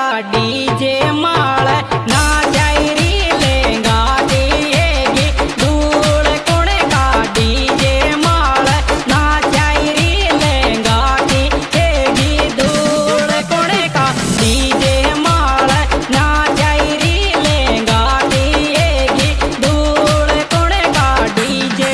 DJ माल ना जायरी लेंगा दिएगी धूल कुण का डीजे माल ना जायरी लेंगा दिएगी धूल कुण का डीजे माल ना जायरी लेंगा दिएगी धूल कुण का डीजे।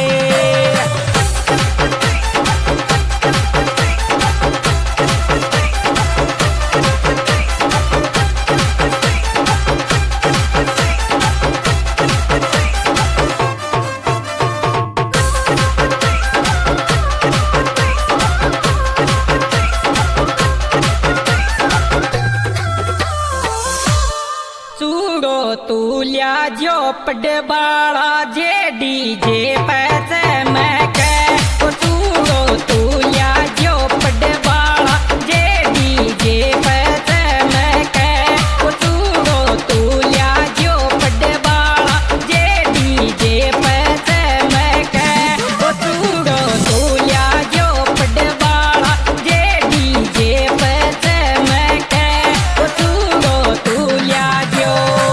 चूड़ो तूलिया जो पडबाड़ा जे डीजे पैसे मैं कह ओ चूड़ो तूलिया जो पडबाड़ा जे डीजे पैसे मैं कह ओ चूड़ो तूलिया जो पडबाड़ा जे डीजे पैसे मैं कह ओ चूड़ो तूलिया जो पडबाड़ा जे डीजे पैसे मैं कह ओ चूड़ो तूलिया जो।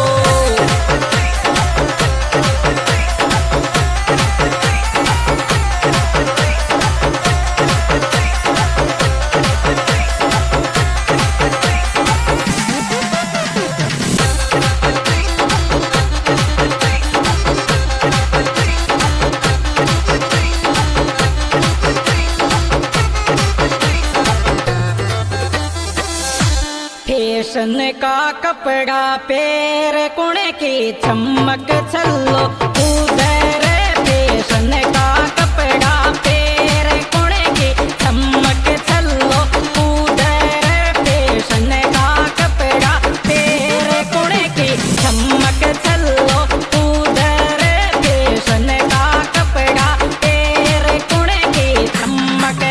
फैशन का कपड़ा पैर कुण की चमक चलो उधर फैशन का कपड़ा पैर कुण की चमक चलो उधर फैशन का कपड़ा पैर कुण की चमक चलो उधर फैशन का कपड़ा पैर कुण की चमक।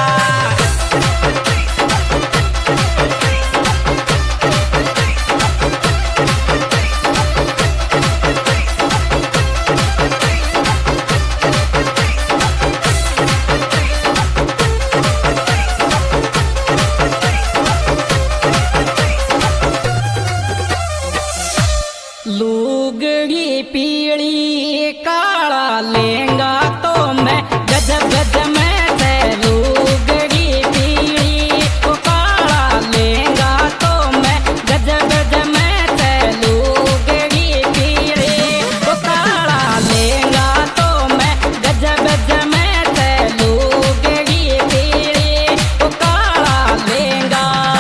लुगड़ी पीली काला लेंगा तो मैं गजब गजब में से लुगड़ी पीली को काला लेंगा तो मैं गजब गजब में से लुगड़ी पीली को काला लेंगा तो मैं गजब गजब में से लुगड़ी पीली को काला लेंगा।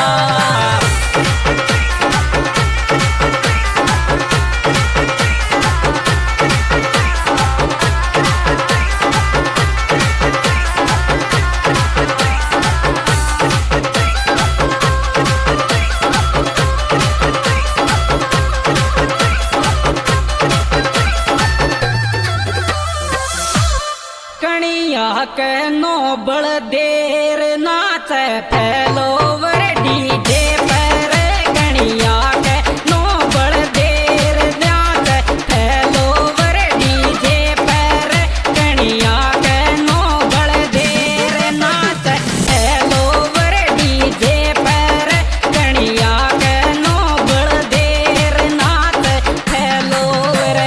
कणिया के नोबल देर नाच फैलोवर डीजे पर कणिया के नोबल देर नाच फैलोवर डीजे पर कणिया के नोबल देर नाच फैलोवर डीजे पर कणिया के नोबल देर नाच फैलोवर।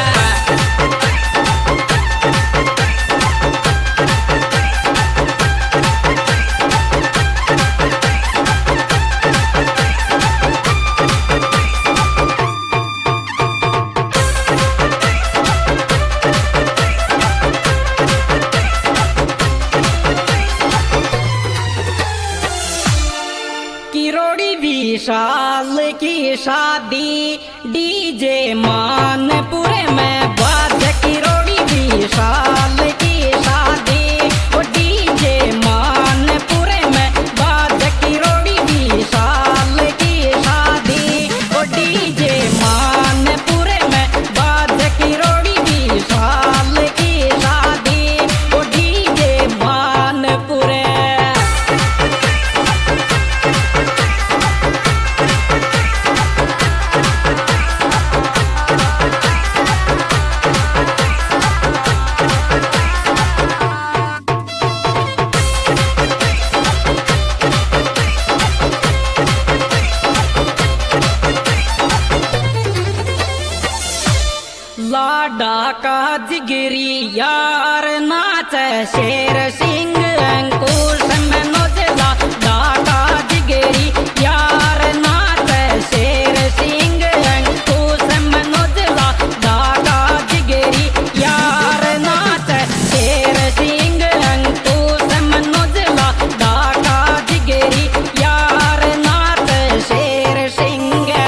किरोड़ी विशाल की शादी डीजे मानपुर में बाज किरोड़ी विशाल की शादी वो डीजे मानपुर में बाज किरोड़ी विशाल की शादी वो डीजे मानपुर में बाज किरोड़ी विशाल की शादी वो डीजे मानपुर। डाका जिगरी यार नाच शेर सिंह अंकुश मनोजला डाका जिगरी यार नाच शेर सिंह अंकुश मनोजला डाका जिगरी यार नाच शेर सिंह अंकुश मनोजला डाका जिगरी यार नाच शेर सिंह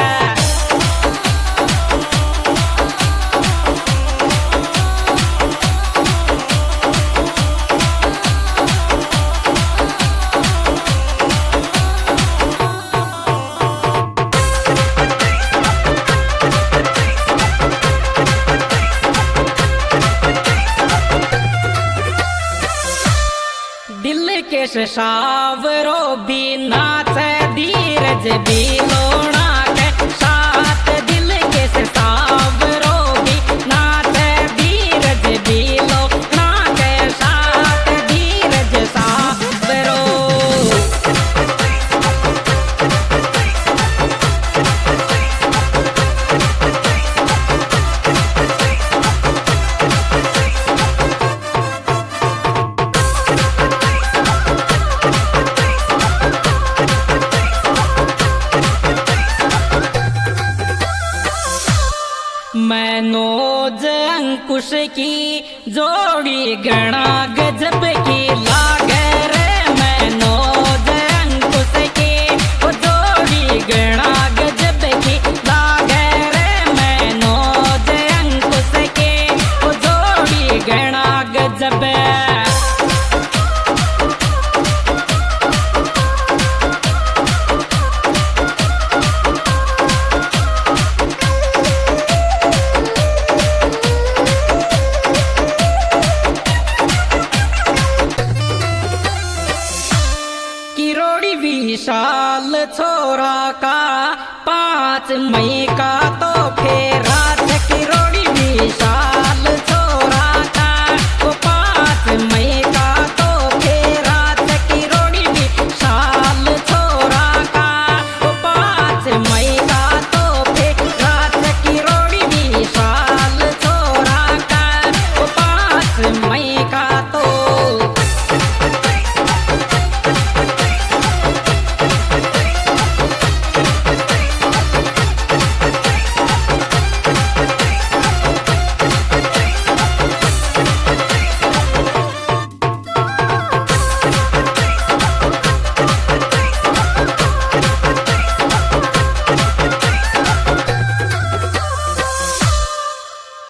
दिल के सावरो भी नाच धीरज भी लोना के साथ दिल के सावरो भी नाच धीरज भी लोना के साथ धीरज सावरो मनोज अंकुश की जोड़ी गणा गजब की लागे रे मनोज अंकुश की वो जोड़ी गणा गजब की लागे रे मनोज अंकुश की वो जोड़ी गणा गजब किरोड़ी विशाल छोरा का 5 मई का